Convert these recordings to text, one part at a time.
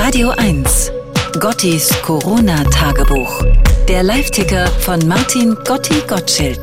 Radio 1. Gottis Corona-Tagebuch. Der Live-Ticker von Martin Gotti Gottschild.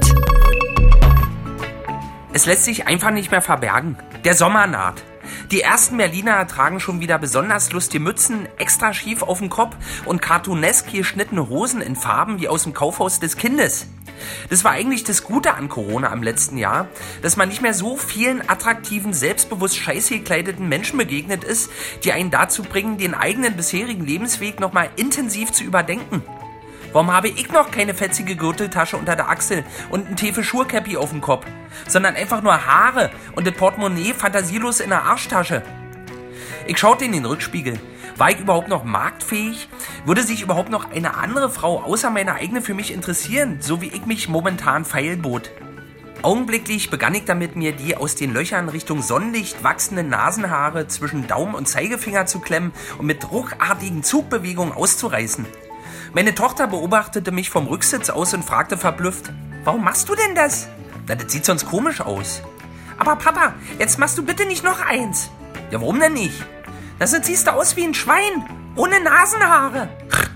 Es lässt sich einfach nicht mehr verbergen. Der Sommer naht. Die ersten Berliner tragen schon wieder besonders lustige Mützen, extra schief auf dem Kopf und cartoonesk geschnittene Hosen in Farben wie aus dem Kaufhaus des Kindes. Das war eigentlich das Gute an Corona im letzten Jahr, dass man nicht mehr so vielen attraktiven, selbstbewusst scheiße gekleideten Menschen begegnet ist, die einen dazu bringen, den eigenen bisherigen Lebensweg nochmal intensiv zu überdenken. Warum habe ich noch keine fetzige Gürteltasche unter der Achsel und ein Tefe-Schurkäppi auf dem Kopf, sondern einfach nur Haare und das Portemonnaie fantasielos in der Arschtasche? Ich schaute in den Rückspiegel. War ich überhaupt noch marktfähig? Würde sich überhaupt noch eine andere Frau außer meine eigene für mich interessieren, so wie ich mich momentan feilbot? Augenblicklich begann ich damit, mir die aus den Löchern Richtung Sonnenlicht wachsenden Nasenhaare zwischen Daumen und Zeigefinger zu klemmen und mit ruckartigen Zugbewegungen auszureißen. Meine Tochter beobachtete mich vom Rücksitz aus und fragte verblüfft: Warum machst du denn das? Na, das sieht sonst komisch aus. Aber Papa, jetzt machst du bitte nicht noch eins. Ja, warum denn nicht? Na, sonst siehst du aus wie ein Schwein, ohne Nasenhaare.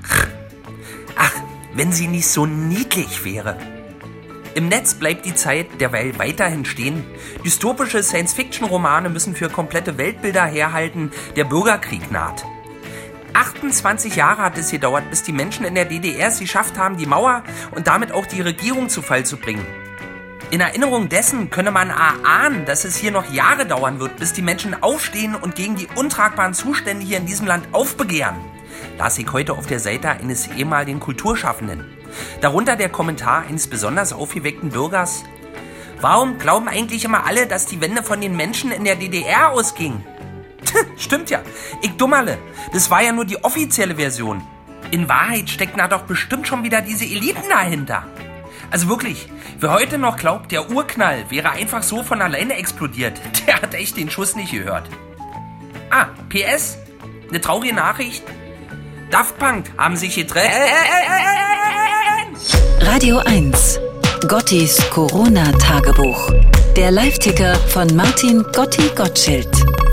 Ach, wenn sie nicht so niedlich wäre. Im Netz bleibt die Zeit derweil weiterhin stehen. Dystopische Science-Fiction-Romane müssen für komplette Weltbilder herhalten, der Bürgerkrieg naht. 28 Jahre hat es gedauert, bis die Menschen in der DDR es geschafft haben, die Mauer und damit auch die Regierung zu Fall zu bringen. In Erinnerung dessen könne man erahnen, dass es hier noch Jahre dauern wird, bis die Menschen aufstehen und gegen die untragbaren Zustände hier in diesem Land aufbegehren, las ich heute auf der Seite eines ehemaligen Kulturschaffenden. Darunter der Kommentar eines besonders aufgeweckten Bürgers: Warum glauben eigentlich immer alle, dass die Wende von den Menschen in der DDR ausging? Stimmt ja, ich Dummerle. Das war ja nur die offizielle Version. In Wahrheit stecken da doch bestimmt schon wieder diese Eliten dahinter. Also wirklich, wer heute noch glaubt, der Urknall wäre einfach so von alleine explodiert, der hat echt den Schuss nicht gehört. Ah, PS, eine traurige Nachricht. Daft Punk haben sich getrennt. Radio 1. Gottis Corona-Tagebuch. Der Live-Ticker von Martin Gotti Gottschild.